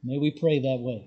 May we pray that way.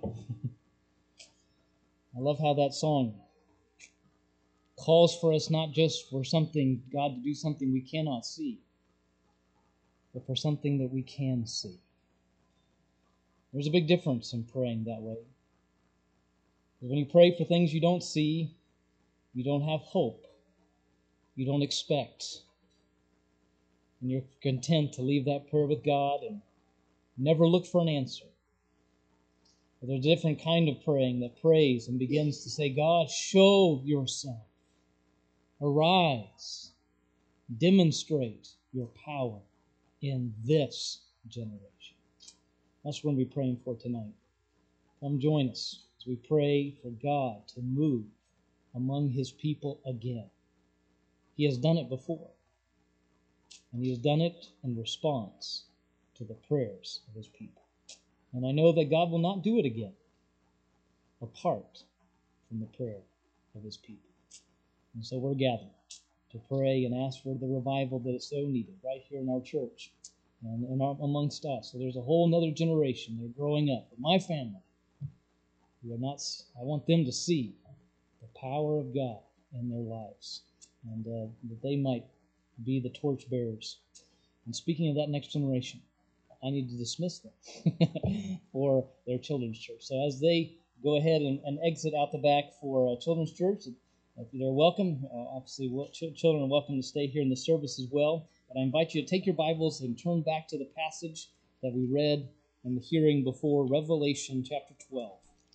I love how that song calls for us not just for something, God to do something we cannot see, but for something that we can see. There's a big difference in praying that way. Because when you pray for things you don't see, you don't have hope, you don't expect, and you're content to leave that prayer with God and never look for an answer. But there's a different kind of praying that prays and begins to say, God, show yourself. Arise. Demonstrate your power in this generation. That's what we're going to be praying for tonight. Come join us as we pray for God to move among His people again. He has done it before, and He has done it in response to the prayers of His people. And I know that God will not do it again apart from the prayer of His people. And so we're gathered to pray and ask for the revival that is so needed right here in our church and amongst us. So there's a whole other generation. They're growing up. But my family, I want them to see the power of God in their lives, and that they might be the torchbearers. And speaking of that next generation, I need to dismiss them for their children's church. So as they go ahead and exit out the back for children's church, they're welcome. Obviously, children are welcome to stay here in the service as well. But I invite you to take your Bibles and turn back to the passage that we read in the hearing before, Revelation chapter 12.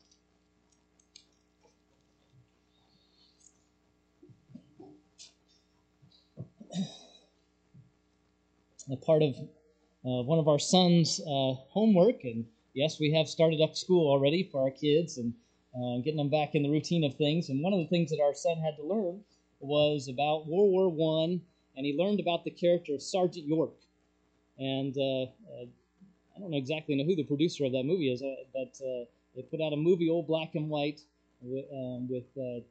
A part of one of our son's homework, and yes, we have started up school already for our kids and getting them back in the routine of things. And one of the things that our son had to learn was about World War I, and he learned about the character of Sergeant York. And I don't exactly know who the producer of that movie is, but they put out a movie, old black and white, with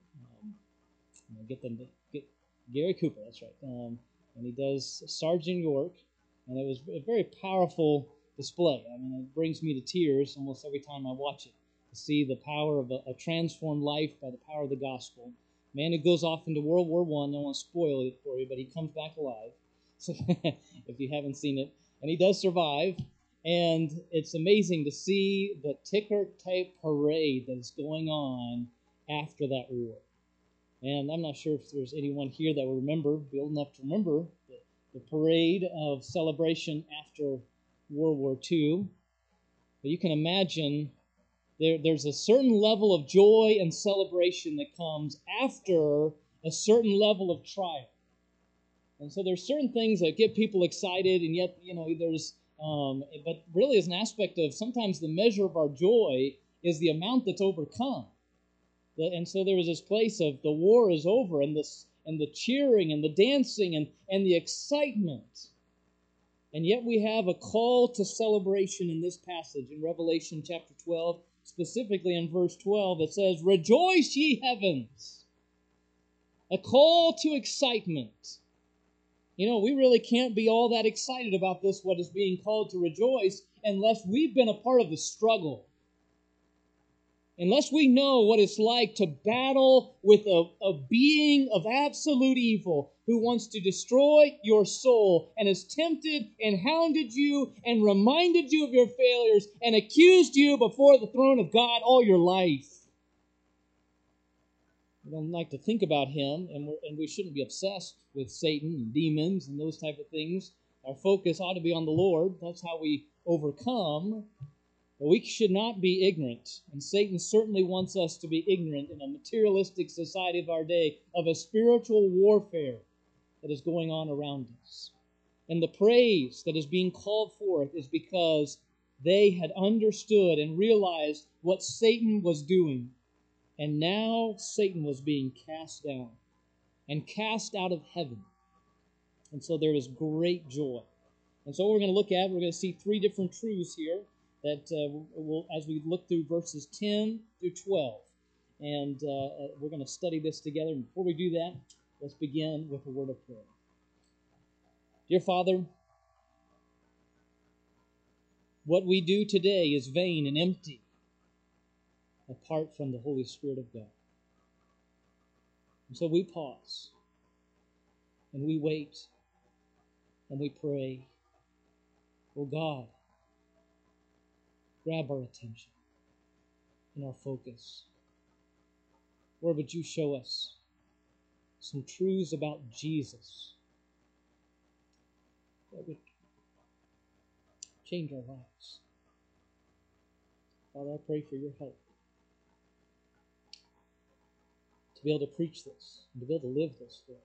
get Gary Cooper. That's right. And he does Sergeant York, and it was a very powerful display. I mean, it brings me to tears almost every time I watch it, to see the power of a transformed life by the power of the gospel. Man who goes off into World War I, I don't want to spoil it for you, but he comes back alive, so if you haven't seen it. And he does survive, and it's amazing to see the ticker-tape parade that is going on after that war. And I'm not sure if there's anyone here that will be old enough to remember the parade of celebration after World War II. But you can imagine there's a certain level of joy and celebration that comes after a certain level of trial. And so there's certain things that get people excited, and yet, there's, but really as an aspect of sometimes the measure of our joy is the amount that's overcome. And so there was this place of the war is over, and the cheering and the dancing and the excitement. And yet we have a call to celebration in this passage in Revelation chapter 12, specifically in verse 12. It says, "Rejoice, ye heavens!" A call to excitement. We really can't be all that excited about this, what is being called to rejoice, unless we've been a part of the struggle. Unless we know what it's like to battle with a being of absolute evil who wants to destroy your soul and has tempted and hounded you and reminded you of your failures and accused you before the throne of God all your life. We don't like to think about him, and we shouldn't be obsessed with Satan and demons and those type of things. Our focus ought to be on the Lord. That's how we overcome. But we should not be ignorant, and Satan certainly wants us to be ignorant in a materialistic society of our day of a spiritual warfare that is going on around us. And the praise that is being called forth is because they had understood and realized what Satan was doing. And now Satan was being cast down and cast out of heaven. And so there was great joy. And so what we're going to look at, we're going to see three different truths here that we'll, as we look through verses 10 through 12. And we're going to study this together. And before we do that, let's begin with a word of prayer. Dear Father, What we do today is vain and empty apart from the Holy Spirit of God. And so we pause, and we wait, and we pray, oh God, grab our attention and our focus. Lord, would you show us some truths about Jesus that would change our lives? Father, I pray for your help to be able to preach this and to be able to live this, Lord.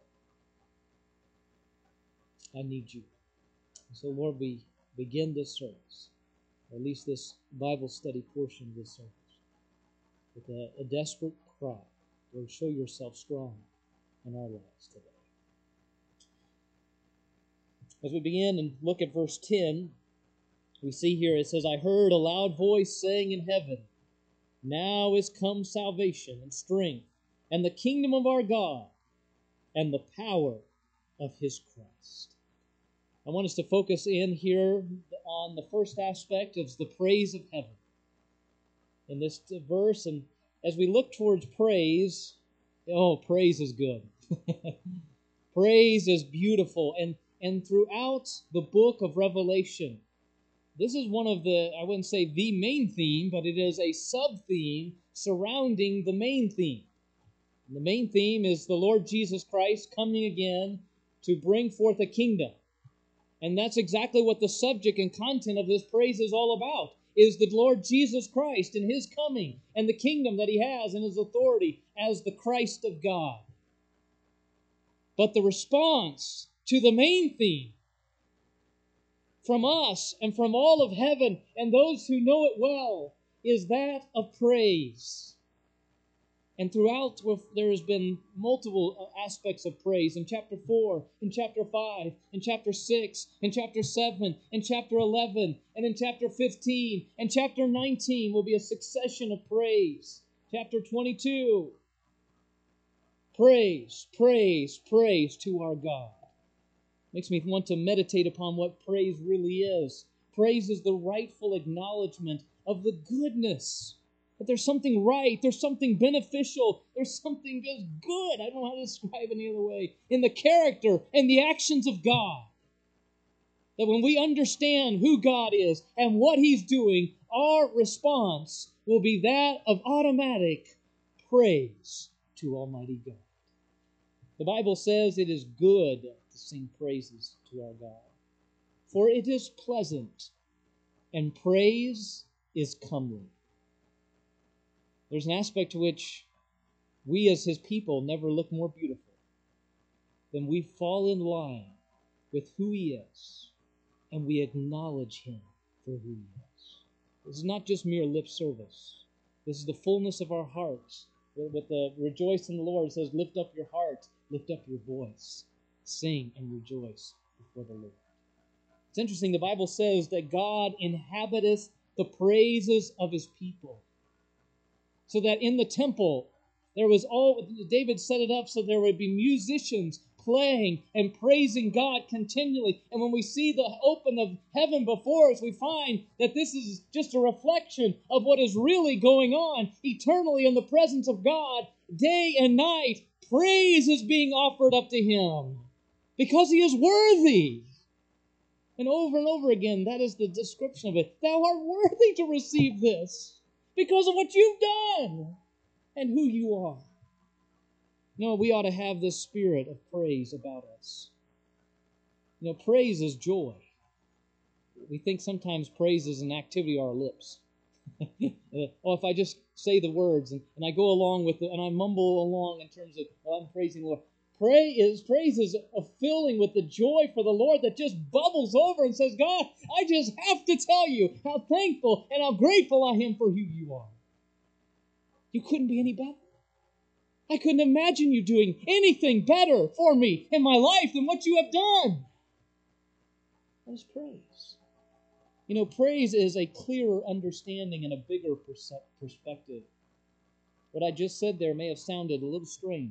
I need you. And so, Lord, we begin this service, or at least this Bible study portion of this service, with a desperate cry. Lord, show yourself strong in our lives today. As we begin and look at verse 10, we see here it says, I heard a loud voice saying in heaven, now is come salvation and strength, and the kingdom of our God, and the power of his Christ. I want us to focus in here on the first aspect of the praise of heaven in this verse. And as we look towards praise, praise is good. Praise is beautiful. And throughout the book of Revelation, this is one of the, I wouldn't say the main theme, but it is a sub-theme surrounding the main theme. And the main theme is the Lord Jesus Christ coming again to bring forth a kingdom. And that's exactly what the subject and content of this praise is all about, is the Lord Jesus Christ and his coming and the kingdom that he has and his authority as the Christ of God. But the response to the main theme from us and from all of heaven and those who know it well is that of praise. And throughout, there has been multiple aspects of praise. In chapter 4, in chapter 5, in chapter 6, in chapter 7, in chapter 11, and in chapter 15, and chapter 19 will be a succession of praise. Chapter 22, praise, praise, praise to our God. Makes me want to meditate upon what praise really is. Praise is the rightful acknowledgement of the goodness. That there's something right, there's something beneficial, there's something just good, I don't know how to describe it any other way, in the character and the actions of God. That when we understand who God is and what he's doing, our response will be that of automatic praise to Almighty God. The Bible says it is good to sing praises to our God. For it is pleasant, and praise is comely. There's an aspect to which we as his people never look more beautiful than we fall in line with who he is, and we acknowledge him for who he is. This is not just mere lip service. This is the fullness of our hearts. With the rejoice in the Lord, it says, lift up your heart, lift up your voice, sing and rejoice before the Lord. It's interesting, the Bible says that God inhabiteth the praises of his people. So that in the temple, David set it up so there would be musicians playing and praising God continually. And when we see the open of heaven before us, we find that this is just a reflection of what is really going on eternally in the presence of God. Day and night, praise is being offered up to him because he is worthy. And over again, that is the description of it. Thou art worthy to receive this because of what you've done and who you are. No, we ought to have this spirit of praise about us. Praise is joy. We think sometimes praise is an activity of our lips. If I just say the words and I go along with it and I mumble along in terms of, I'm praising the Lord. Praise is a filling with the joy for the Lord that just bubbles over and says, God, I just have to tell you how thankful and how grateful I am for who you are. You couldn't be any better. I couldn't imagine you doing anything better for me in my life than what you have done. That is praise. Praise is a clearer understanding and a bigger perspective. What I just said there may have sounded a little strange.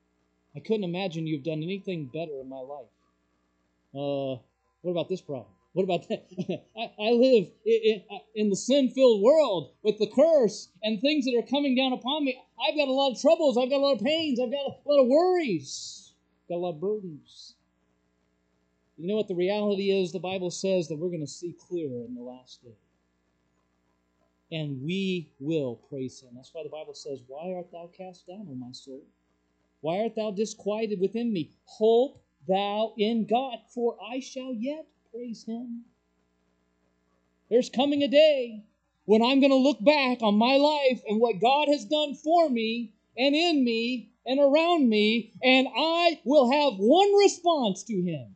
I couldn't imagine you've done anything better in my life. What about this problem? What about that? I live in the sin-filled world with the curse and things that are coming down upon me. I've got a lot of troubles. I've got a lot of pains. I've got a lot of worries. I've got a lot of burdens. You know what the reality is? The Bible says that we're going to see clearer in the last day. And we will praise Him. That's why the Bible says, "Why art thou cast down, O my soul? Why art thou disquieted within me? Hope thou in God, for I shall yet praise Him." There's coming a day when I'm going to look back on my life and what God has done for me and in me and around me, and I will have one response to Him: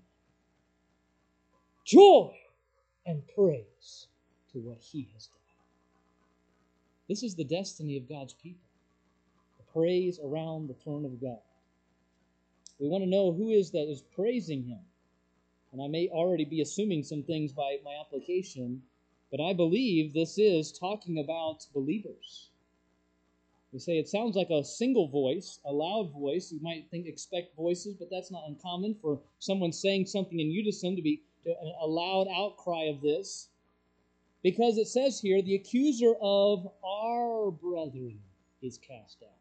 joy and praise to what He has done. This is the destiny of God's people. The praise around the throne of God. We want to know who is that is praising Him. And I may already be assuming some things by my application, but I believe this is talking about believers. We say it sounds like a single voice, a loud voice. You might expect voices, but that's not uncommon for someone saying something in unison to be a loud outcry of this. Because it says here, the accuser of our brethren is cast out.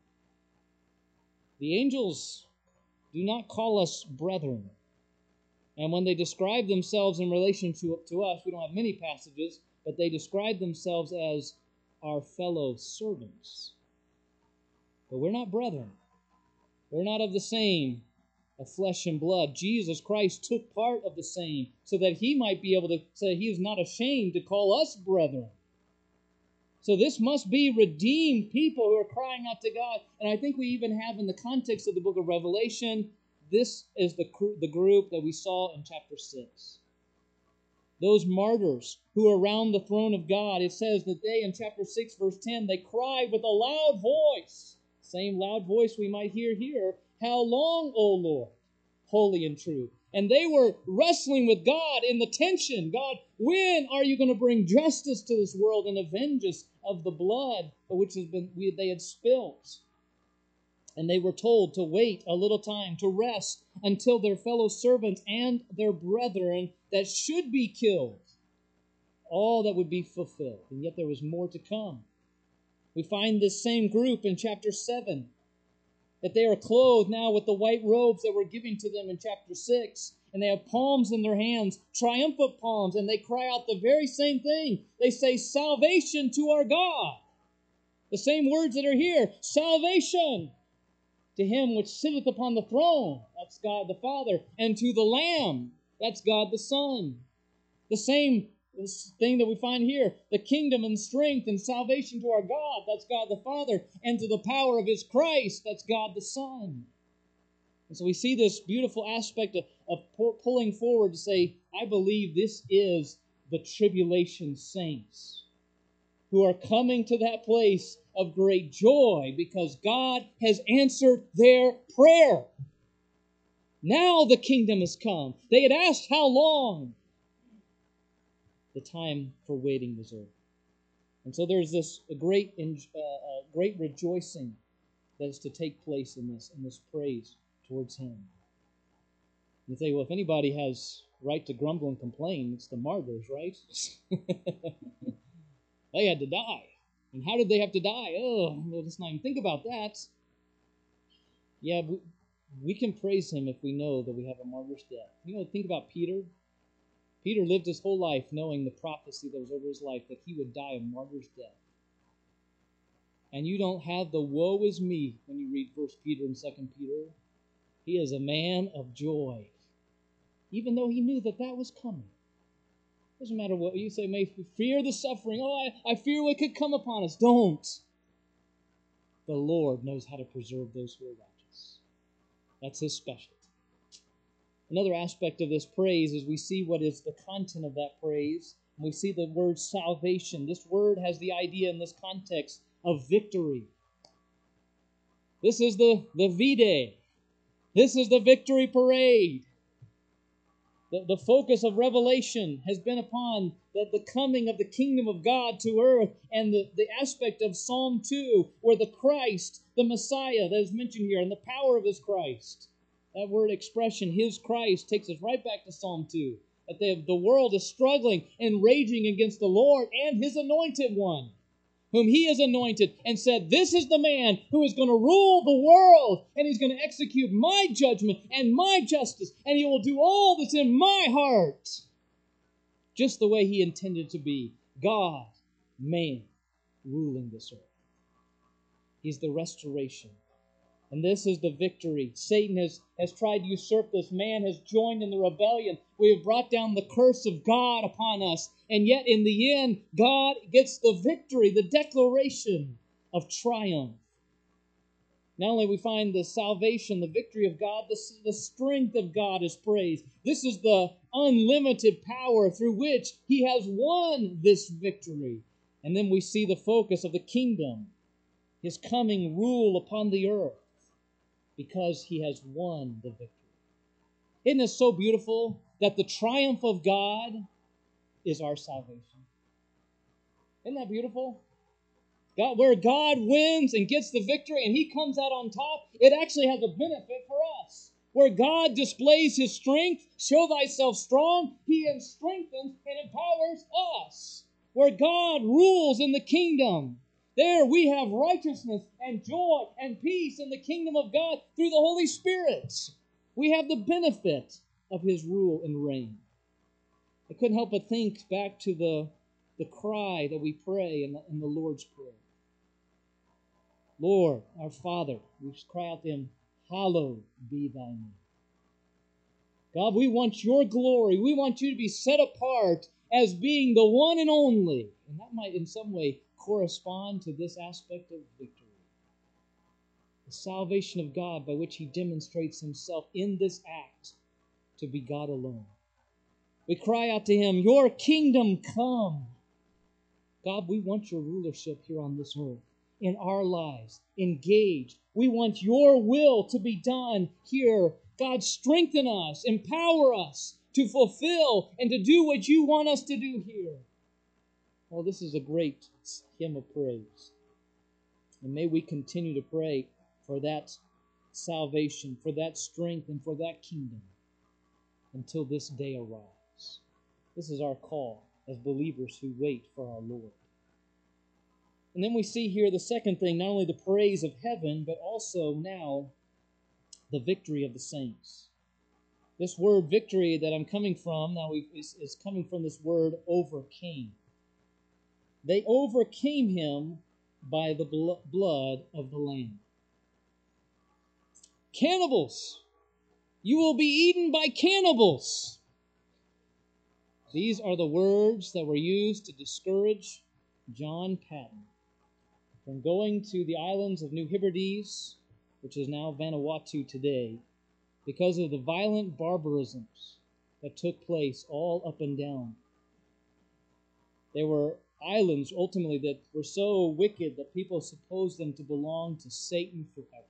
The angels do not call us brethren. And when they describe themselves in relation to us, we don't have many passages, but they describe themselves as our fellow servants. But we're not brethren. We're not of the same, of flesh and blood. Jesus Christ took part of the same so that He might be able to say He is not ashamed to call us brethren. So this must be redeemed people who are crying out to God. And I think we even have in the context of the book of Revelation, this is the group that we saw in chapter 6. Those martyrs who are around the throne of God, it says that they, in chapter 6, verse 10, they cried with a loud voice. Same loud voice we might hear here. "How long, O Lord, holy and true?" And they were wrestling with God in the tension. God, when are you going to bring justice to this world and avenge us of the blood which they had spilt? And they were told to wait a little time, to rest until their fellow servants and their brethren that should be killed, all that would be fulfilled. And yet there was more to come. We find this same group in chapter 7, that they are clothed now with the white robes that were given to them in chapter 6. And they have palms in their hands, triumphant palms, and they cry out the very same thing. They say, "Salvation to our God." The same words that are here, salvation to Him which sitteth upon the throne, that's God the Father, and to the Lamb, that's God the Son. The same thing that we find here, the kingdom and strength and salvation to our God, that's God the Father, and to the power of His Christ, that's God the Son. And so we see this beautiful aspect of pulling forward to say, I believe this is the tribulation saints who are coming to that place of great joy because God has answered their prayer. Now the kingdom has come. They had asked how long. The time for waiting was over. And so there's this great rejoicing that is to take place in this praise towards Him. You say, well, if anybody has right to grumble and complain, it's the martyrs, right? They had to die. And how did they have to die? Oh, let's not even think about that. Yeah, we can praise Him if we know that we have a martyr's death. You know, think about Peter. Peter lived his whole life knowing the prophecy that was over his life that he would die a martyr's death. And you don't have the woe is me when you read 1 Peter and 2 Peter. He is a man of joy, even though he knew that was coming. Doesn't matter what you say, may fear the suffering. Oh, I fear what could come upon us. Don't. The Lord knows how to preserve those who are righteous. That's His specialty. Another aspect of this praise is we see what is the content of that praise. And we see the word salvation. This word has the idea in this context of victory. This is the V-Day. This is the victory parade. The focus of Revelation has been upon the coming of the kingdom of God to earth and the aspect of Psalm 2 where the Christ, the Messiah that is mentioned here and the power of His Christ. That word expression, His Christ, takes us right back to Psalm 2. that the world is struggling and raging against the Lord and His anointed one, whom He has anointed, and said, this is the man who is going to rule the world, and He's going to execute my judgment and my justice, and He will do all that's in my heart, just the way He intended to be. God, man, ruling this earth. He's the restoration. And this is the victory. Satan has tried to usurp this. Man has joined in the rebellion. We have brought down the curse of God upon us. And yet in the end, God gets the victory, the declaration of triumph. Not only we find the salvation, the victory of God, the strength of God is praised. This is the unlimited power through which He has won this victory. And then we see the focus of the kingdom, His coming rule upon the earth, because He has won the victory. Isn't it so beautiful that the triumph of God is our salvation? Isn't that beautiful? God, where God wins and gets the victory and He comes out on top, it actually has a benefit for us. Where God displays His strength, show thyself strong, He strengthens and empowers us. Where God rules in the kingdom, there we have righteousness and joy and peace in the kingdom of God through the Holy Spirit. We have the benefit of His rule and reign. I couldn't help but think back to the cry that we pray in the Lord's Prayer. Lord, our Father, we cry out to Him, hallowed be Thy name. God, we want Your glory. We want You to be set apart as being the one and only. And that might in some way correspond to this aspect of victory. The salvation of God by which He demonstrates Himself in this act to be God alone. We cry out to Him, Your kingdom come. God, we want Your rulership here on this earth, in our lives, engaged. We want Your will to be done here. God, strengthen us, empower us to fulfill and to do what You want us to do here. Oh, this is a great hymn of praise. And may we continue to pray for that salvation, for that strength, and for that kingdom until this day arrives. This is our call as believers who wait for our Lord. And then we see here the second thing, not only the praise of heaven, but also now the victory of the saints. This word victory that I'm coming from now is coming from this word overcame. They overcame Him by the blood of the Lamb. Cannibals! You will be eaten by cannibals! These are the words that were used to discourage John Patton from going to the islands of New Hebrides, which is now Vanuatu today, because of the violent barbarisms that took place all up and down. There were islands, ultimately, that were so wicked that people supposed them to belong to Satan forever.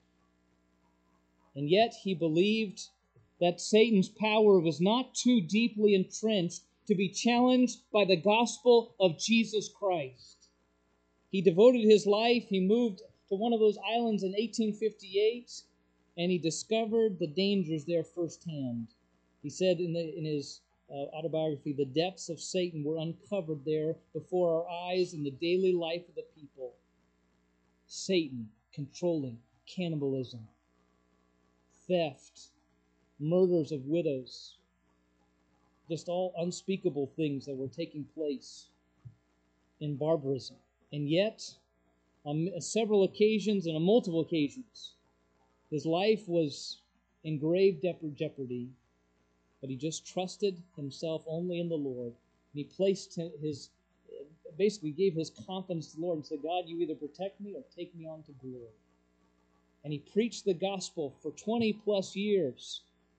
And yet he believed that Satan's power was not too deeply entrenched to be challenged by the gospel of Jesus Christ. He devoted his life. He moved to one of those islands in 1858, and he discovered the dangers there firsthand. He said in his autobiography, the depths of Satan were uncovered there before our eyes in the daily life of the people. Satan controlling cannibalism, theft, murders of widows, just all unspeakable things that were taking place in barbarism. And yet, on several occasions and on multiple occasions, his life was in grave jeopardy, but he just trusted himself only in the Lord. And he placed basically gave his confidence to the Lord and said, God, You either protect me or take me on to glory. And he preached the gospel for 20 plus years.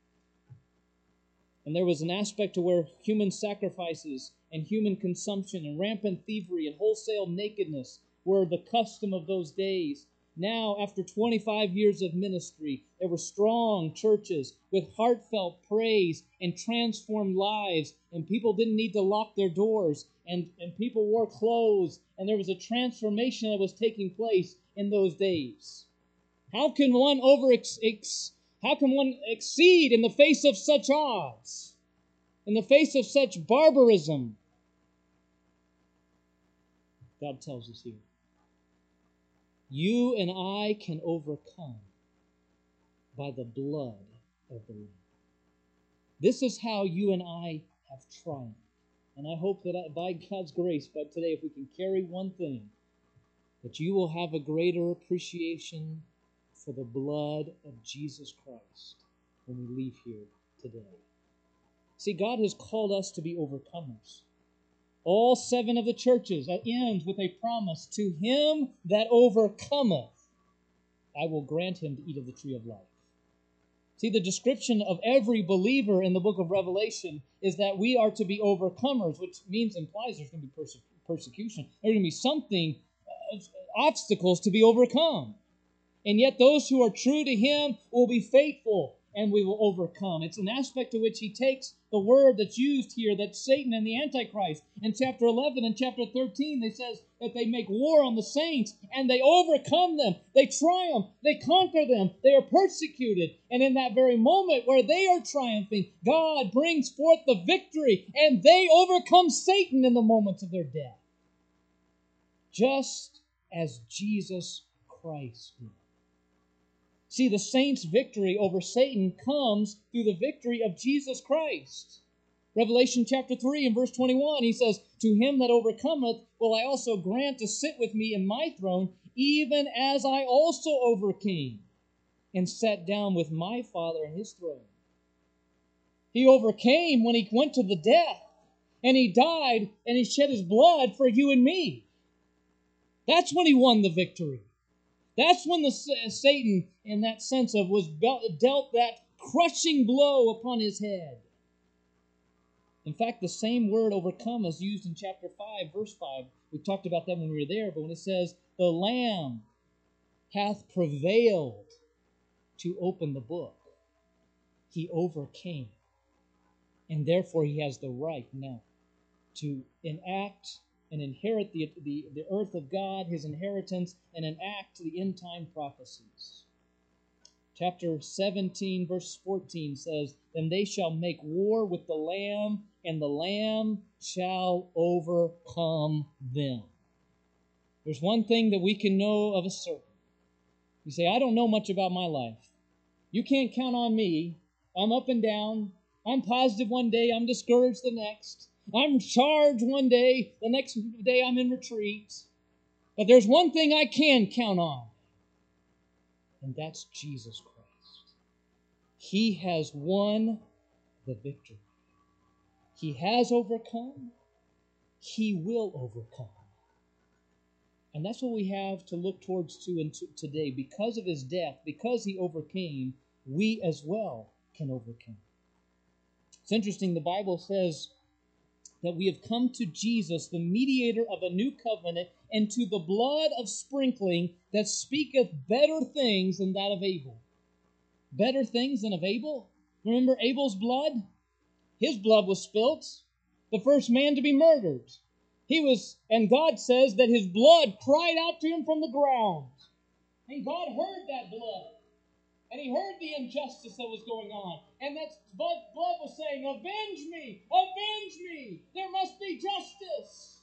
And there was an aspect to where human sacrifices and human consumption and rampant thievery and wholesale nakedness were the custom of those days. Now, after 25 years of ministry, there were strong churches with heartfelt praise and transformed lives, and people didn't need to lock their doors, and people wore clothes, and there was a transformation that was taking place in those days. How can one exceed in the face of such odds? In the face of such barbarism, God tells us here, you and I can overcome by the blood of the Lamb. This is how you and I have triumphed. And I hope that by God's grace, but today, if we can carry one thing, that you will have a greater appreciation for the blood of Jesus Christ when we leave here today. See, God has called us to be overcomers. All 7 of the churches ends with a promise, to him that overcometh, I will grant him to eat of the tree of life. See, the description of every believer in the book of Revelation is that we are to be overcomers, which implies there's going to be persecution. There's going to be something, obstacles to be overcome. And yet those who are true to him will be faithful, and we will overcome. It's an aspect to which he takes the word that's used here, that Satan and the Antichrist. In chapter 11 and chapter 13, they says that they make war on the saints, and they overcome them. They triumph. They conquer them. They are persecuted. And in that very moment where they are triumphing, God brings forth the victory, and they overcome Satan in the moments of their death. Just as Jesus Christ did. See, the saints' victory over Satan comes through the victory of Jesus Christ. Revelation chapter 3 and verse 21, he says, to him that overcometh will I also grant to sit with me in my throne, even as I also overcame and sat down with my Father in his throne. He overcame when he went to the death, and he died, and he shed his blood for you and me. That's when he won the victory. That's when Satan, in that sense of, was dealt that crushing blow upon his head. In fact, the same word overcome is used in chapter 5, verse 5. We talked about that when we were there, but when it says, the Lamb hath prevailed to open the book, he overcame. And therefore he has the right now to enact and inherit the earth of God, his inheritance, and enact the end-time prophecies. Chapter 17, verse 14 says, then they shall make war with the Lamb, and the Lamb shall overcome them. There's one thing that we can know of a certain. You say, I don't know much about my life. You can't count on me. I'm up and down. I'm positive one day, I'm discouraged the next. I'm charged one day, the next day I'm in retreat. But there's one thing I can count on, and that's Jesus Christ. He has won the victory. He has overcome. He will overcome. And that's what we have to look towards today. Because of his death, because he overcame, we as well can overcome. It's interesting, the Bible says that we have come to Jesus, the mediator of a new covenant, and to the blood of sprinkling that speaketh better things than that of Abel. Better things than of Abel? Remember Abel's blood? His blood was spilt. The first man to be murdered. And God says that his blood cried out to him from the ground. And God heard that blood. And he heard the injustice that was going on. And that blood was saying, avenge me! Avenge me! There must be justice!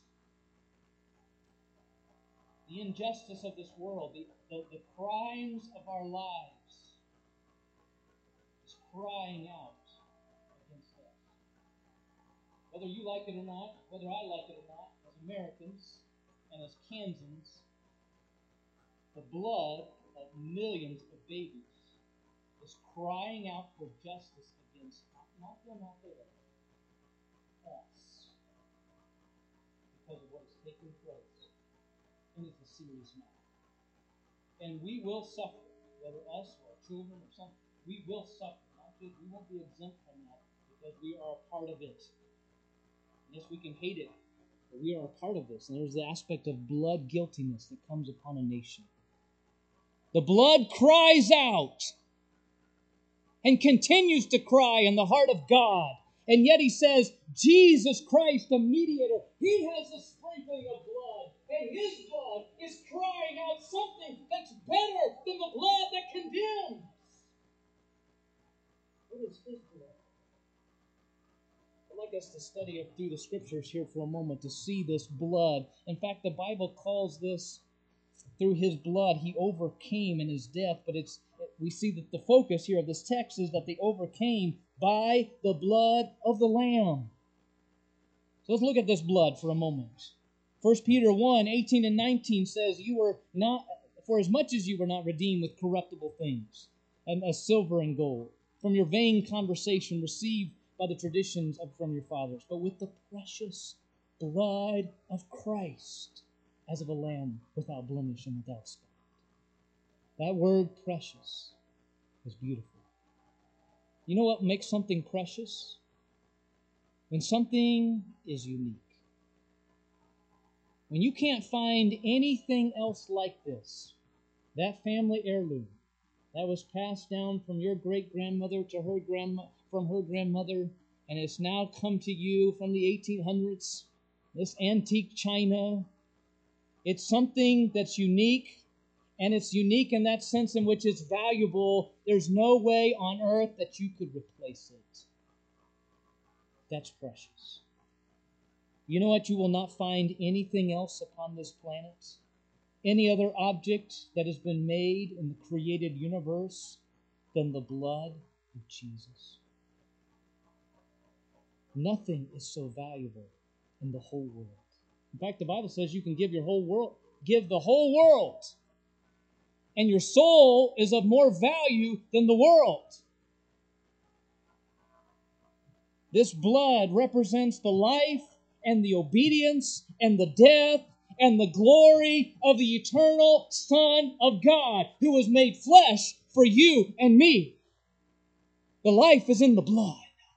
The injustice of this world, the crimes of our lives is crying out against us. Whether you like it or not, whether I like it or not, as Americans and as Kansans, the blood of millions of babies is crying out for justice against not them out there, us, because of what is taking place. And it's a serious matter. And we will suffer, whether us or our children or something, we will suffer. We won't be exempt from that because we are a part of it. Yes, we can hate it, but we are a part of this. And there's the aspect of blood guiltiness that comes upon a nation. The blood cries out and continues to cry in the heart of God. And yet he says, Jesus Christ, the mediator, he has a sprinkling of blood. And his blood is crying out something that's better than the blood that condemns. What is his blood? study through the scriptures here for a moment to see this blood. In fact, the Bible calls this, through his blood, he overcame in his death. But we see that the focus here of this text is that they overcame by the blood of the Lamb. So let's look at this blood for a moment. 1 Peter 1, 18 and 19 says, "You were not, for as much as you were not redeemed with corruptible things, and as silver and gold, from your vain conversation received by the traditions from your fathers, but with the precious blood of Christ, as of a lamb without blemish and without spot." That word precious is beautiful. You know what makes something precious? When something is unique. When you can't find anything else like this, that family heirloom that was passed down from your great-grandmother to her from her grandmother, and it's now come to you from the 1800s, this antique china, it's something that's unique, and it's unique in that sense in which it's valuable. There's no way on earth that you could replace it. That's precious. You know what? You will not find anything else upon this planet, any other object that has been made in the created universe than the blood of Jesus. Nothing is so valuable in the whole world. In fact, the Bible says you can give the whole world, and your soul is of more value than the world. This blood represents the life and the obedience and the death and the glory of the eternal Son of God, who was made flesh for you and me. The life is in the blood.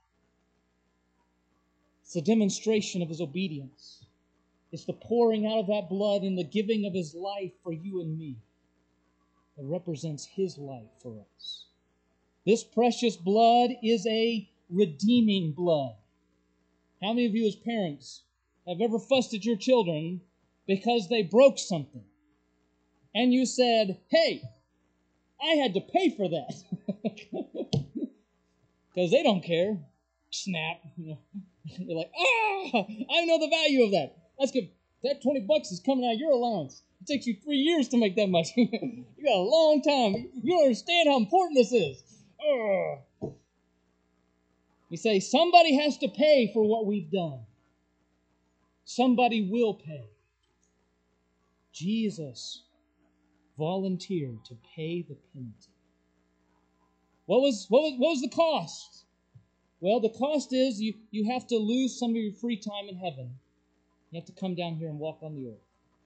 It's a demonstration of his obedience. It's the pouring out of that blood and the giving of his life for you and me. It represents his life for us. This precious blood is a redeeming blood. How many of you as parents have ever fussed at your children because they broke something? And you said, "Hey, I had to pay for that." Because they don't care. Snap. You're like, I know the value of that. Let's give that $20 is coming out of your allowance. It takes you 3 years to make that much. You got a long time. You don't understand how important this is. You say, somebody has to pay for what we've done. Somebody will pay. Jesus volunteered to pay the penalty. What was the cost? Well, the cost is you have to lose some of your free time in heaven. You have to come down here and walk on the earth.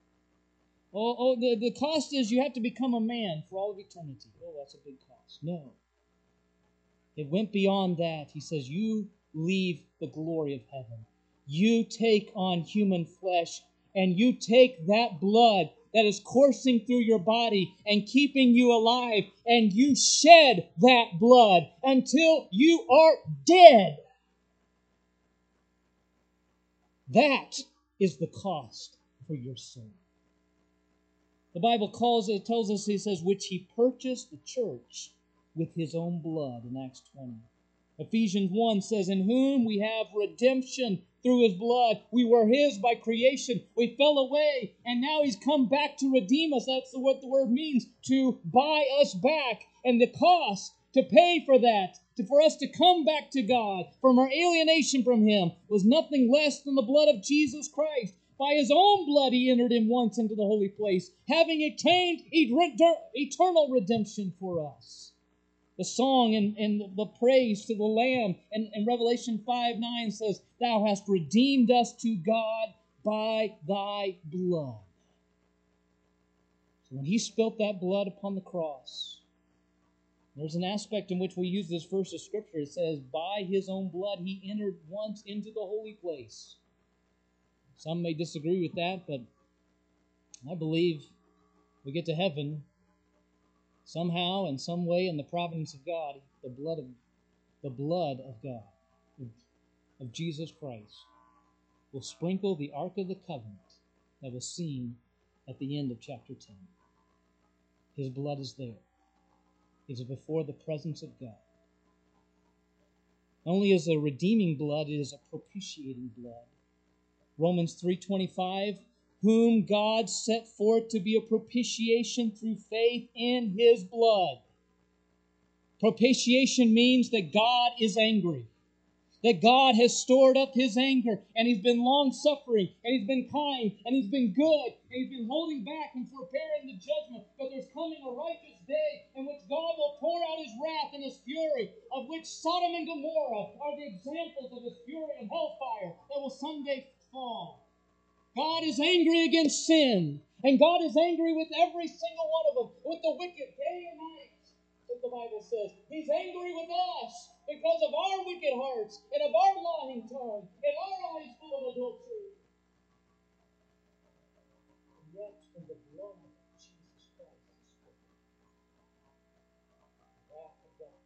The cost is you have to become a man for all of eternity. Oh, that's a big cost. No. It went beyond that. He says, you leave the glory of heaven. You take on human flesh, and you take that blood that is coursing through your body and keeping you alive, and you shed that blood until you are dead. That is the cost for your soul. The Bible tells us, he says, which he purchased the church with his own blood in Acts 20. Ephesians 1 says, in whom we have redemption through his blood. We were his by creation. We fell away, and now he's come back to redeem us. That's what the word means, to buy us back. And the cost to pay for that, for us to come back to God from our alienation from him, was nothing less than the blood of Jesus Christ. By his own blood he entered in once into the holy place, having attained eternal redemption for us. The song and the praise to the Lamb in Revelation 5:9 says, thou hast redeemed us to God by thy blood. So when he spilt that blood upon the cross, there's an aspect in which we use this verse of Scripture. It says, by his own blood he entered once into the holy place. Some may disagree with that, but I believe we get to heaven somehow, in some way, in the providence of God, the blood of God, of Jesus Christ, will sprinkle the Ark of the Covenant that was seen at the end of chapter 10. His blood is there. It is before the presence of God. Not only is a redeeming blood, it is a propitiating blood. Romans 3:25, whom God set forth to be a propitiation through faith in His blood. Propitiation means that God is angry, that God has stored up His anger, and He's been long-suffering, and He's been kind, and He's been good, and He's been holding back and preparing the judgment. But there's coming a righteous day in which God will pour out His wrath and His fury, of which Sodom and Gomorrah are the examples of His fury and hellfire that will someday fall. God is angry against sin, and God is angry with every single one of them, with the wicked day and night, as the Bible says. He's angry with us because of our wicked hearts and of our lying tongue and our eyes full of adultery. And yet, in the blood of Jesus Christ, the wrath of God,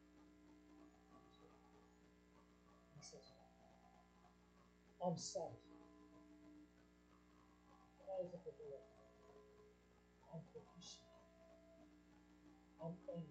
He says, I'm sorry. Because of the blood, I'm propitiated. I'm angry.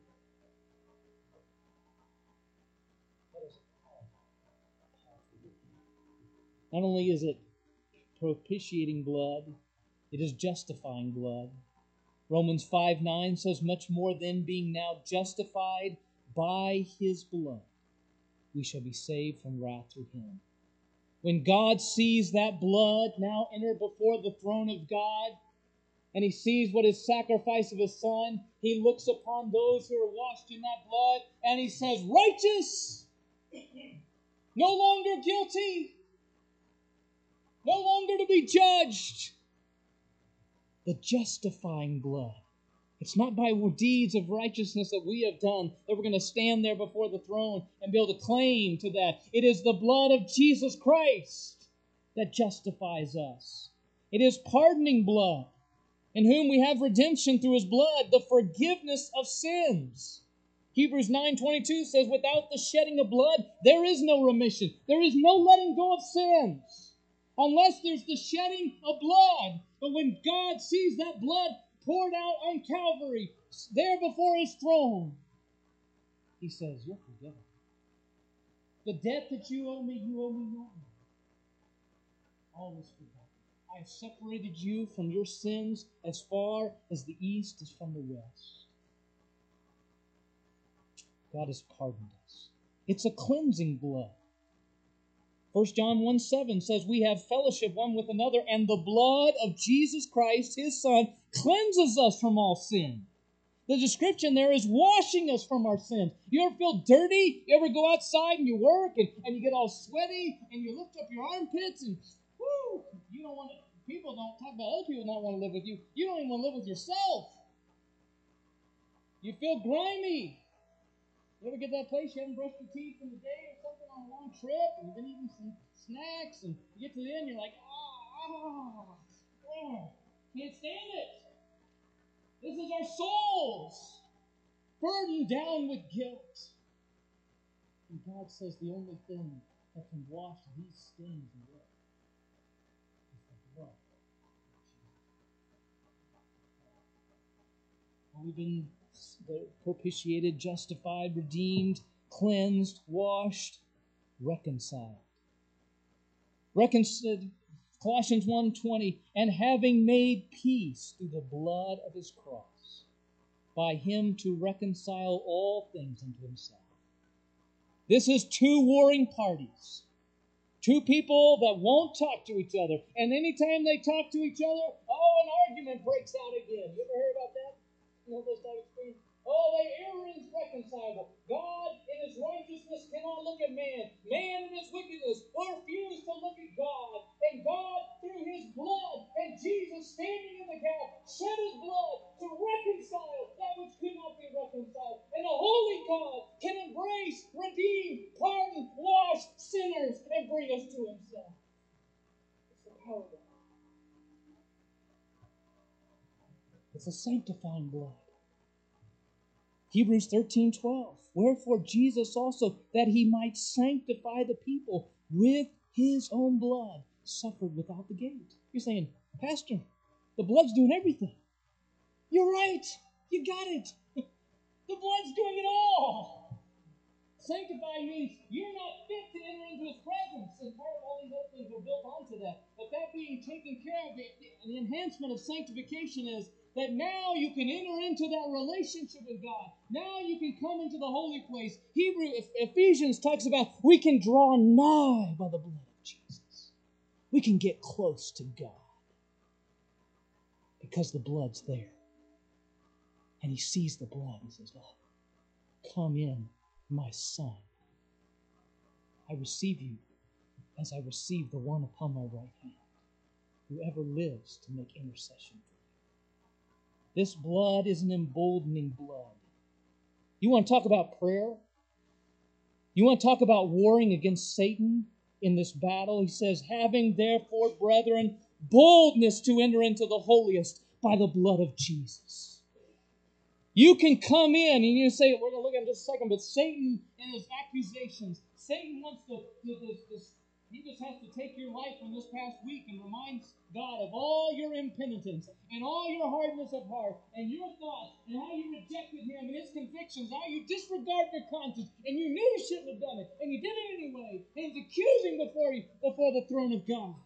That is a powerful blood. Not only is it propitiating blood, it is justifying blood. Romans 5:9 says, much more than being now justified by His blood, we shall be saved from wrath through Him. When God sees that blood now enter before the throne of God, and He sees what is sacrifice of His Son, He looks upon those who are washed in that blood, and He says, righteous, no longer guilty, no longer to be judged. The justifying blood. It's not by deeds of righteousness that we have done that we're going to stand there before the throne and be able to claim to that. It is the blood of Jesus Christ that justifies us. It is pardoning blood, in whom we have redemption through His blood, the forgiveness of sins. Hebrews 9:22 says, without the shedding of blood, there is no remission. There is no letting go of sins, unless there's the shedding of blood. But when God sees that blood poured out on Calvary, there before His throne, He says, you're forgiven. The debt that you owe me no more. All is forgiven. I have separated you from your sins as far as the east is from the west. God has pardoned us. It's a cleansing blood. 1 John 1:7 says, we have fellowship one with another, and the blood of Jesus Christ, His Son, cleanses us from all sin. The description there is washing us from our sins. You ever feel dirty? You ever go outside and you work and you get all sweaty and you lift up your armpits and whoo, you don't want to, people don't talk about other people not want to live with you. You don't even want to live with yourself. You feel grimy. You ever get to that place you haven't brushed your teeth in the day or something on a long trip and you've been eating some snacks and you get to the end and you're like, can't stand it. This is our souls burdened down with guilt. And God says the only thing that can wash these stains away is the blood. We've been propitiated, justified, redeemed, cleansed, washed, reconciled. Colossians 1:20, and having made peace through the blood of His cross, by Him to reconcile all things unto Himself. This is two warring parties. Two people that won't talk to each other. And anytime they talk to each other, an argument breaks out again. You ever heard about that? You know those types of things? They are irreconcilable. God in His righteousness cannot look at man. Man in his wickedness will refuse to look at God. And God, through His blood, and Jesus standing in the gap, shed His blood to reconcile that which could not be reconciled. And the holy God can embrace, redeem, pardon, wash sinners, and bring us to Himself. It's the power of God. It's a sanctifying blood. Hebrews 13:12. Wherefore Jesus also, that He might sanctify the people with His own blood, suffered without the gate. You're saying, Pastor, the blood's doing everything. You're right. You got it. The blood's doing it all. Sanctify means you're not fit to enter into His presence. And part of all these other things are built onto that. But that being taken care of, the enhancement of sanctification is that now you can enter into that relationship with God. Now you can come into the holy place. Ephesians talks about we can draw nigh by the blood of Jesus. We can get close to God because the blood's there. And He sees the blood and says, "Oh, come in, my Son. I receive you as I receive the one upon my right hand, whoever lives to make intercession for you." This blood is an emboldening blood. You want to talk about prayer? You want to talk about warring against Satan in this battle? He says, "Having therefore, brethren, boldness to enter into the holiest by the blood of Jesus." You can come in and you say, we're going to look at it in just a second, but Satan and his accusations, Satan wants to he just has to take your life from this past week and reminds God of all your impenitence and all your hardness of heart and your thoughts and how you rejected Him and His convictions, how you disregard your conscience and you knew you shouldn't have done it and you did it anyway, and He's accusing before the throne of God.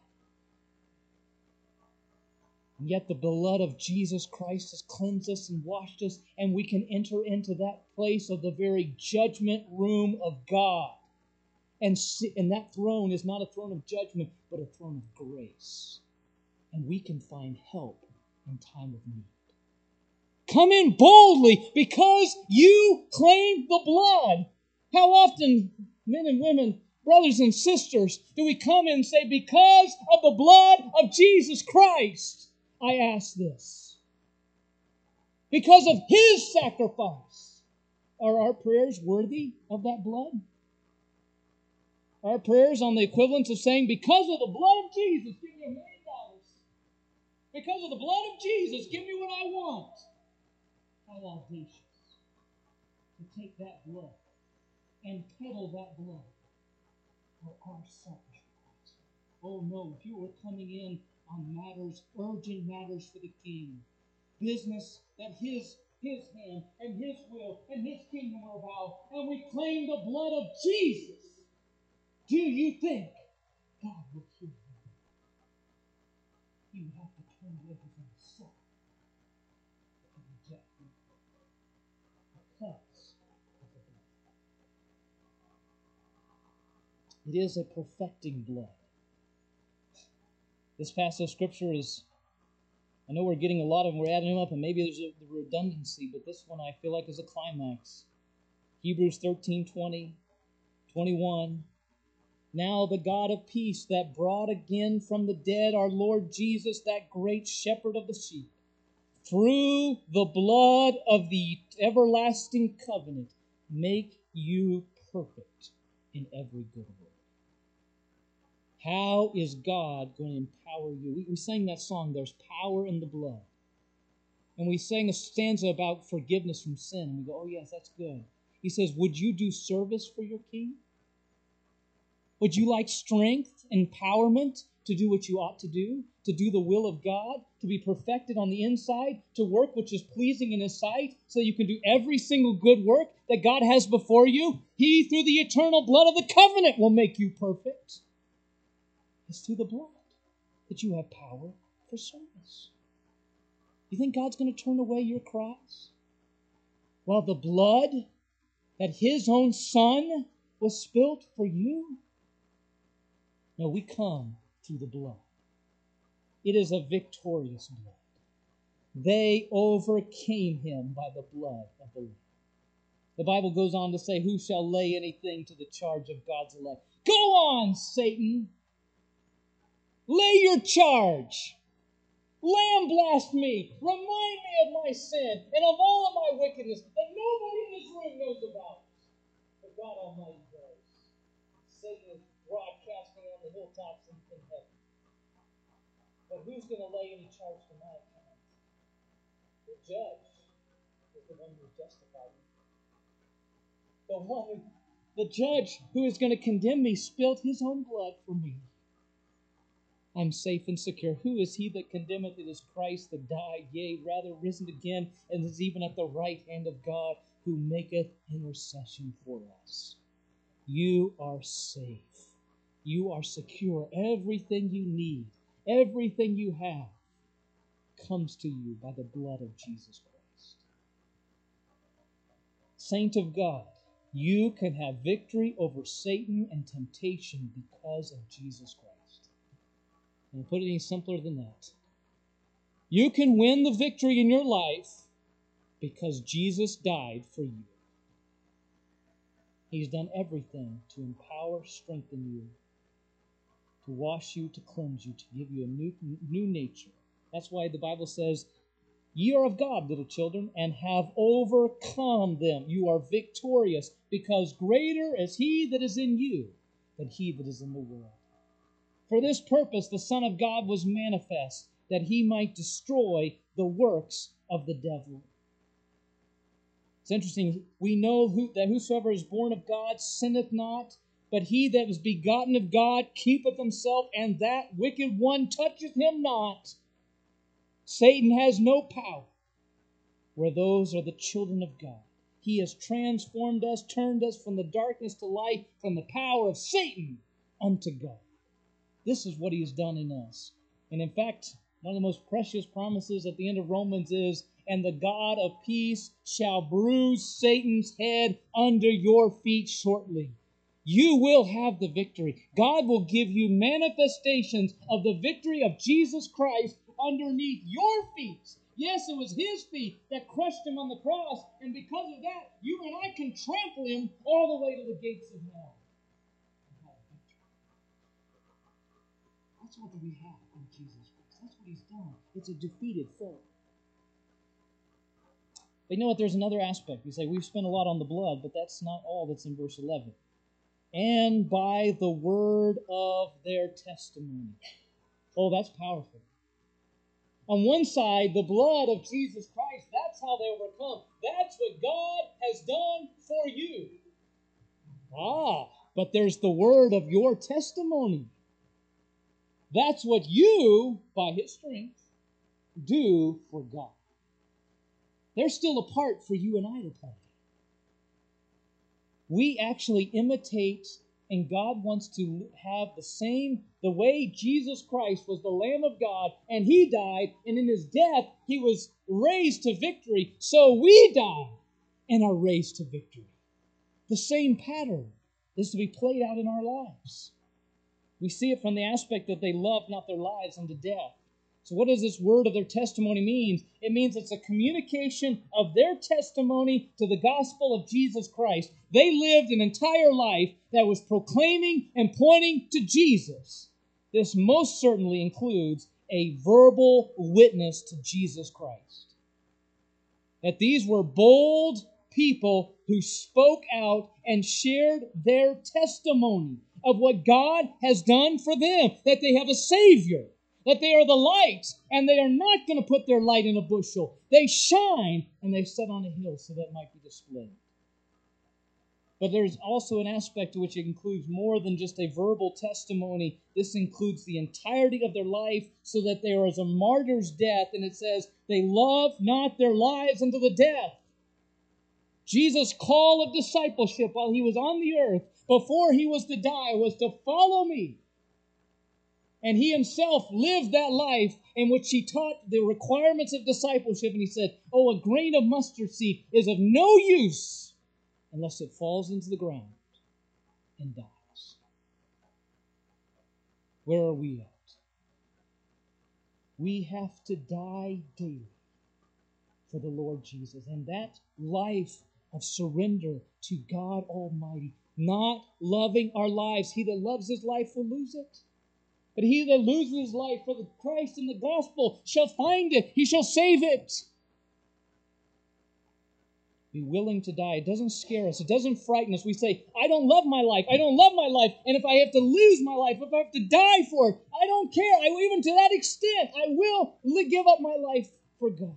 And yet the blood of Jesus Christ has cleansed us and washed us, and we can enter into that place of the very judgment room of God. And that throne is not a throne of judgment, but a throne of grace. And we can find help in time of need. Come in boldly because you claim the blood. How often, men and women, brothers and sisters, do we come and say, because of the blood of Jesus Christ, I ask this? Because of His sacrifice, are our prayers worthy of that blood? Our prayers on the equivalence of saying, because of the blood of Jesus, give me $1 million. Because of the blood of Jesus, give me what I want. How audacious to take that blood and peddle that blood for our sacrifice. Oh no, if you were coming in on matters, urgent matters for the King, business that His hand and His will and His kingdom are about, and we claim the blood of Jesus, do you think God will hear you? He would have to turn away His own Son and reject you because of the blood. It is a perfecting blood. This passage of Scripture is, I know we're getting a lot of them, we're adding them up, and maybe there's a redundancy, but this one I feel like is a climax. Hebrews 13:20, 21. Now the God of peace that brought again from the dead our Lord Jesus, that great shepherd of the sheep, through the blood of the everlasting covenant, make you perfect in every good work. How is God going to empower you? We sang that song, There's Power in the Blood. And we sang a stanza about forgiveness from sin. And we go, oh yes, that's good. He says, would you do service for your King? Would you like strength, empowerment to do what you ought to do the will of God, to be perfected on the inside, to work which is pleasing in His sight, so you can do every single good work that God has before you? He, through the eternal blood of the covenant, will make you perfect. It's through the blood that you have power for service. You think God's going to turn away your cries? While the blood that His own Son was spilt for you? No, we come through the blood. It is a victorious blood. They overcame Him by the blood of the Lamb. The Bible goes on to say, who shall lay anything to the charge of God's elect? Go on, Satan. Lay your charge. Lamb-blast me. Remind me of my sin and of all of my wickedness that nobody in this room knows about. But God Almighty does. Satan is broadcasting on the hilltops in heaven. But who's going to lay any charge to my account? The judge is the one who justified me. The judge who is going to condemn me spilled his own blood for me. I'm safe and secure. Who is he that condemneth? It is Christ that died, yea, rather risen again, and is even at the right hand of God, who maketh intercession for us. you are safe. You are secure. Everything you need, everything you have, comes to you by the blood of Jesus Christ. Saint of God, you can have victory over Satan and temptation because of Jesus Christ. And to put it any simpler than that, you can win the victory in your life because Jesus died for you. He's done everything to empower, strengthen you, to wash you, to cleanse you, to give you a new nature. That's why the Bible says, "Ye are of God, little children, and have overcome them." You are victorious, because greater is He that is in you than he that is in the world. For this purpose the Son of God was manifest, that He might destroy the works of the devil. It's interesting, we know that whosoever is born of God sinneth not, but he that was begotten of God keepeth himself, and that wicked one toucheth him not. Satan has no power where those are the children of God. He has transformed us, turned us from the darkness to light, from the power of Satan unto God. This is what He has done in us. And in fact, one of the most precious promises at the end of Romans is, "And the God of peace shall bruise Satan's head under your feet shortly." You will have the victory. God will give you manifestations of the victory of Jesus Christ underneath your feet. Yes, it was His feet that crushed Him on the cross, and because of that, you and I can trample Him all the way to the gates of hell. That's what we have in Jesus Christ. That's what He's done. It's a defeated foe. But you know what? There's another aspect. We say we've spent a lot on the blood, but that's not all that's in verse 11. And by the word of their testimony. Oh, that's powerful. On one side, the blood of Jesus Christ, that's how they overcome. That's what God has done for you. But there's the word of your testimony. That's what you, by His strength, do for God. There's still a part for you and I to play. We actually imitate, and God wants to have the way Jesus Christ was the Lamb of God, and He died, and in His death He was raised to victory, so we die and are raised to victory. The same pattern is to be played out in our lives. We see it from the aspect that they loved not their lives unto death. So what does this word of their testimony mean? It means it's a communication of their testimony to the gospel of Jesus Christ. They lived an entire life that was proclaiming and pointing to Jesus. This most certainly includes a verbal witness to Jesus Christ. That these were bold people who spoke out and shared their testimony of what God has done for them, that they have a Savior, that they are the light, and they are not going to put their light in a bushel. They shine, and they set on a hill so that it might be displayed. But there's also an aspect to which it includes more than just a verbal testimony. This includes the entirety of their life, so that there is a martyr's death, and it says, they love not their lives unto the death. Jesus' call of discipleship while He was on the earth, before He was to die, was to follow me. And He Himself lived that life in which He taught the requirements of discipleship. And He said, a grain of mustard seed is of no use unless it falls into the ground and dies. Where are we at? We have to die daily for the Lord Jesus. And that life of surrender to God Almighty, not loving our lives. He that loves his life will lose it. But he that loses his life for the Christ and the gospel shall find it. He shall save it. Be willing to die. It doesn't scare us. It doesn't frighten us. We say, I don't love my life. I don't love my life. And if I have to lose my life, if I have to die for it, I don't care. Even to that extent, I will give up my life for God.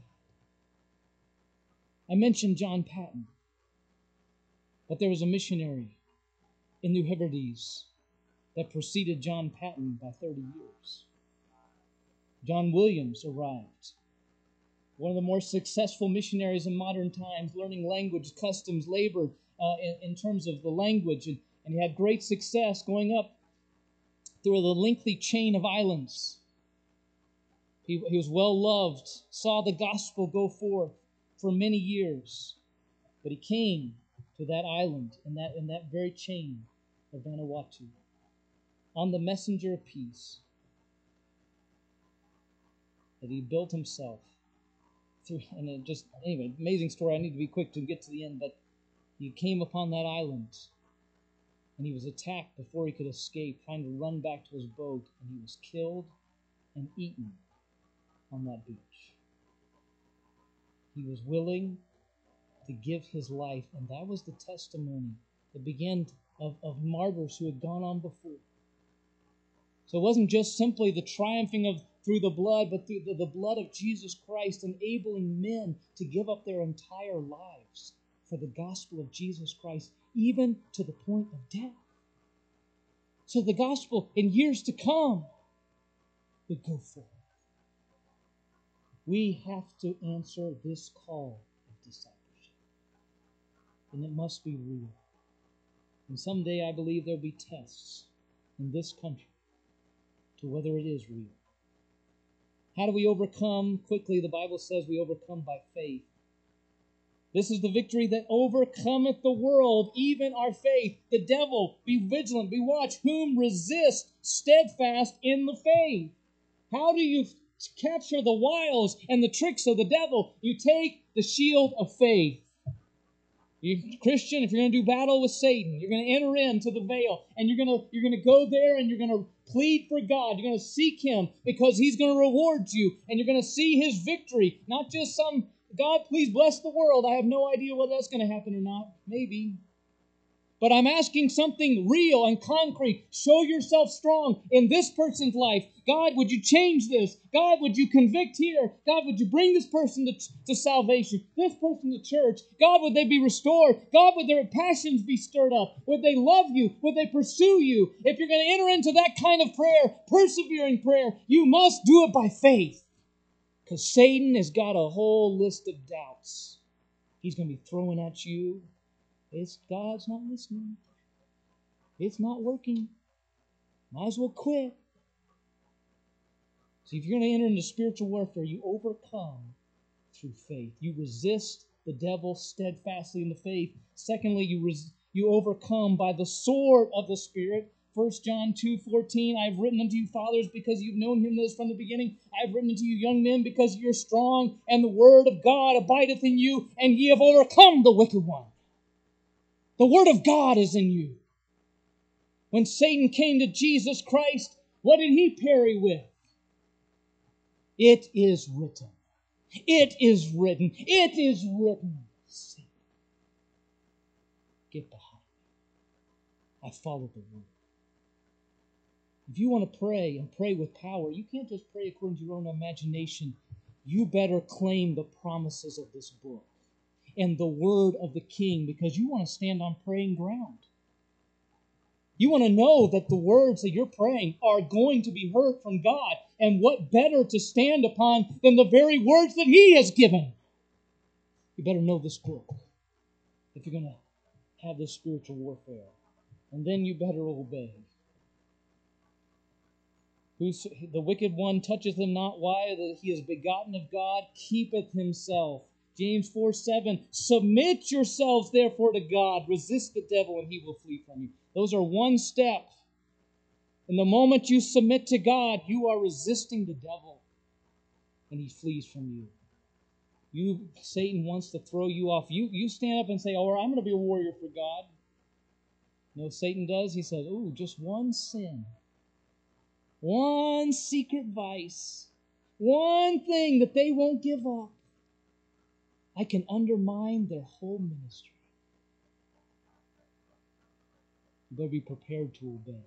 I mentioned John Paton. But there was a missionary in New Hebrides that preceded John Paton by 30 years. John Williams arrived. One of the more successful missionaries in modern times, learning language, customs, labor in terms of the language, And he had great success going up through the lengthy chain of islands. He was well loved, saw the gospel go forth for many years. But he came to that island in that very chain of Vanuatu on the messenger of peace that he built himself through. And it just, anyway, amazing story. I need to be quick to get to the end, but he came upon that island and he was attacked before he could escape, trying to run back to his boat, and he was killed and eaten on that beach. He was willing to give his life, and that was the testimony that began of martyrs who had gone on before. So it wasn't just simply the triumphing of through the blood, but through the blood of Jesus Christ, enabling men to give up their entire lives for the gospel of Jesus Christ, even to the point of death. So the gospel in years to come would go forth. We have to answer this call of discipleship. And it must be real. And someday I believe there'll be tests in this country to whether it is real. How do we overcome? Quickly, the Bible says we overcome by faith. This is the victory that overcometh the world, even our faith. The devil, be vigilant, be watch, whom resist steadfast in the faith. How do you capture the wiles and the tricks of the devil? You take the shield of faith. You Christian, if you're going to do battle with Satan, you're going to enter into the veil, and you're going to go there and you're going to plead for God. You're going to seek Him because He's going to reward you, and you're going to see His victory, not just some God, please bless the world. I have no idea whether that's going to happen or not. Maybe. But I'm asking something real and concrete. Show yourself strong in this person's life. God, would you change this? God, would you convict here? God, would you bring this person to salvation? This person to church? God, would they be restored? God, would their passions be stirred up? Would they love you? Would they pursue you? If you're going to enter into that kind of prayer, persevering prayer, you must do it by faith. Because Satan has got a whole list of doubts he's going to be throwing at you. God's not listening. It's not working. Might as well quit. See, if you're going to enter into spiritual warfare, you overcome through faith. You resist the devil steadfastly in the faith. Secondly, you overcome by the sword of the Spirit. 1 John 2:14, I have written unto you, fathers, because you've known him from the beginning. I have written unto you, young men, because you're strong, and the word of God abideth in you, and ye have overcome the wicked one. The Word of God is in you. When Satan came to Jesus Christ, what did he parry with? It is written. It is written. It is written. Satan, get behind me. I follow the Word. If you want to pray and pray with power, you can't just pray according to your own imagination. You better claim the promises of this book and the word of the King, because you want to stand on praying ground. You want to know that the words that you're praying are going to be heard from God. And what better to stand upon than the very words that He has given? You better know this book if you're going to have this spiritual warfare. And then you better obey. The wicked one toucheth him not. Why? That he is begotten of God, keepeth himself. James 4:7, submit yourselves therefore to God. Resist the devil and he will flee from you. Those are one step. And the moment you submit to God, you are resisting the devil and he flees from you. Satan wants to throw you off. You stand up and say, oh, I'm going to be a warrior for God. You know what Satan does? He says, ooh, just one sin. One secret vice. One thing that they won't give up. I can undermine their whole ministry. You better be prepared to obey.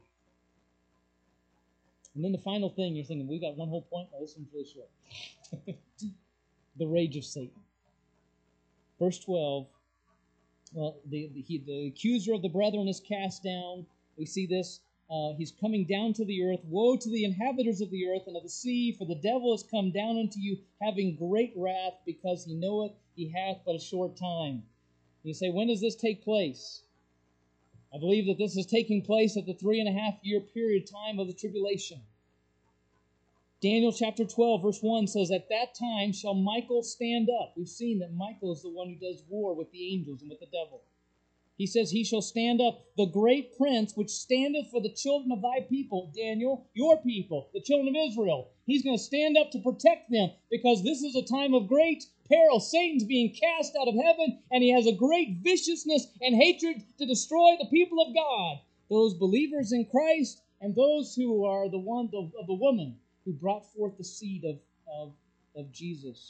And then the final thing, you're thinking, we got one whole point? No, this one's really short. The rage of Satan. Verse 12, well, the accuser of the brethren is cast down. We see this. He's coming down to the earth. Woe to the inhabitants of the earth and of the sea, for the devil is come down unto you, having great wrath, because he knoweth he hath but a short time. You say, when does this take place? I believe that this is taking place at the 3.5-year period time of the tribulation. Daniel chapter 12, verse 1 says, "At that time shall Michael stand up." We've seen that Michael is the one who does war with the angels and with the devil. He says, "He shall stand up, the great prince, which standeth for the children of thy people," Daniel, your people, the children of Israel. He's going to stand up to protect them because this is a time of great peril. Satan's being cast out of heaven, and he has a great viciousness and hatred to destroy the people of God, those believers in Christ and those who are the one of the woman who brought forth the seed of Jesus.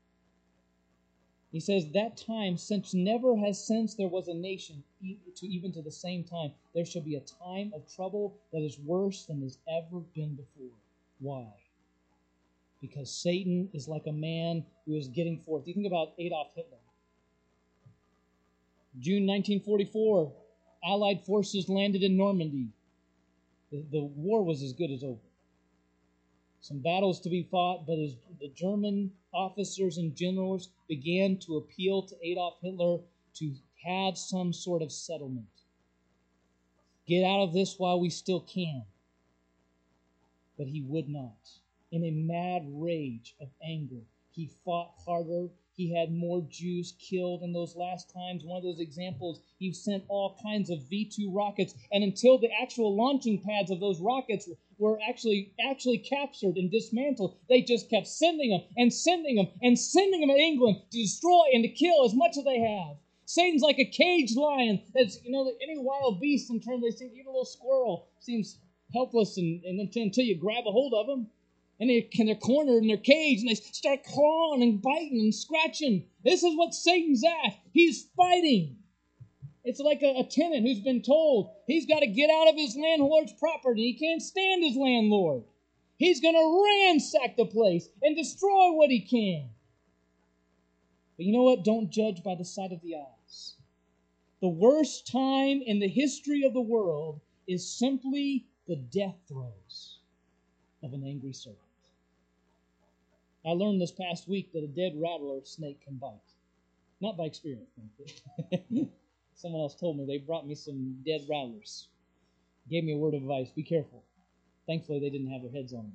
He says, "That time since never has since there was a nation, even to the same time, there shall be a time of trouble that is worse than has ever been before." Why? Because Satan is like a man who is getting forth. You think about Adolf Hitler. June 1944, Allied forces landed in Normandy. The war was as good as over. Some battles to be fought, but as the German officers and generals began to appeal to Adolf Hitler to have some sort of settlement. Get out of this while we still can. But he would not. In a mad rage of anger, he fought harder. He had more Jews killed in those last times. One of those examples, he sent all kinds of V-2 rockets, and until the actual launching pads of those rockets were actually captured and dismantled, they just kept sending them and sending them and sending them to England to destroy and to kill as much as they have. Satan's like a caged lion. That's, any wild beast in terms, they think even a little squirrel seems helpless and until you grab a hold of them. And they're cornered in their cage, and they start clawing and biting and scratching. This is what Satan's at. He's fighting. It's like a tenant who's been told he's got to get out of his landlord's property. He can't stand his landlord. He's going to ransack the place and destroy what he can. But you know what? Don't judge by the sight of the eyes. The worst time in the history of the world is simply the death throes of an angry serpent. I learned this past week that a dead rattler snake can bite. Not by experience. Someone else told me. They brought me some dead rattlers. Gave me a word of advice. Be careful. Thankfully, they didn't have their heads on them.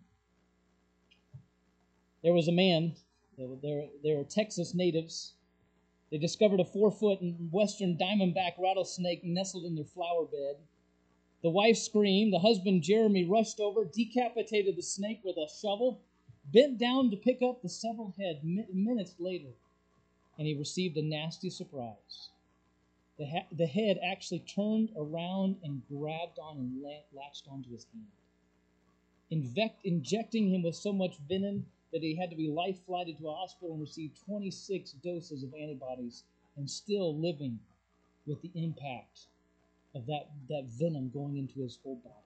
There was a man. They were Texas natives. They discovered a 4-foot western diamondback rattlesnake nestled in their flower bed. The wife screamed. The husband, Jeremy, rushed over, decapitated the snake with a shovel, bent down to pick up the severed head minutes later, and he received a nasty surprise. The head actually turned around and grabbed on and latched onto his hand, injecting him with so much venom that he had to be life-flighted to a hospital and receive 26 doses of antibodies, and still living with the impact of that venom going into his whole body.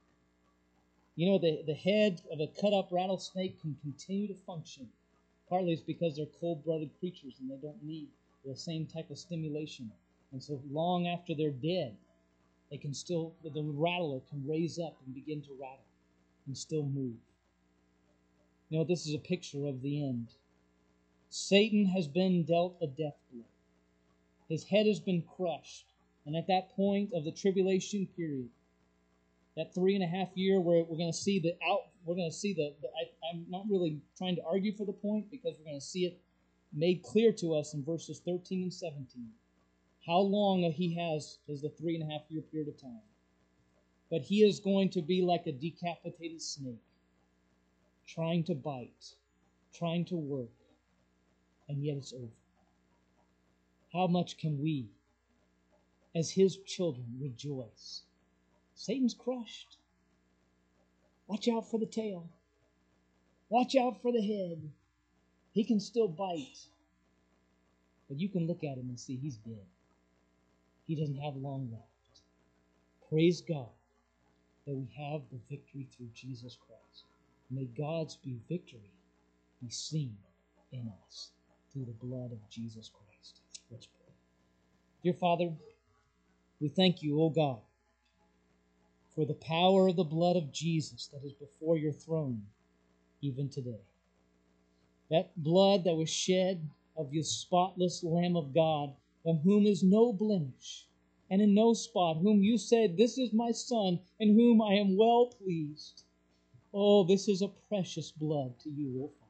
The head of a cut-up rattlesnake can continue to function. Partly it's because they're cold-blooded creatures and they don't need the same type of stimulation. And so long after they're dead, the rattler can raise up and begin to rattle and still move. This is a picture of the end. Satan has been dealt a death blow. His head has been crushed. And at that point of the tribulation period, that 3.5 year where we're going to see I'm not really trying to argue for the point because we're going to see it made clear to us in verses 13 and 17. How long he has is the 3.5 year period of time. But he is going to be like a decapitated snake, trying to bite, trying to work, and yet it's over. How much can we, as his children, rejoice? Satan's crushed. Watch out for the tail. Watch out for the head. He can still bite. But you can look at him and see he's dead. He doesn't have long left. Praise God that we have the victory through Jesus Christ. May God's victory be seen in us through the blood of Jesus Christ. Let's pray. Dear Father, we thank you, O God, for the power of the blood of Jesus that is before your throne even today. That blood that was shed of your spotless Lamb of God, from whom is no blemish and in no spot, whom you said, This is my Son, in whom I am well pleased. Oh, this is a precious blood to you, O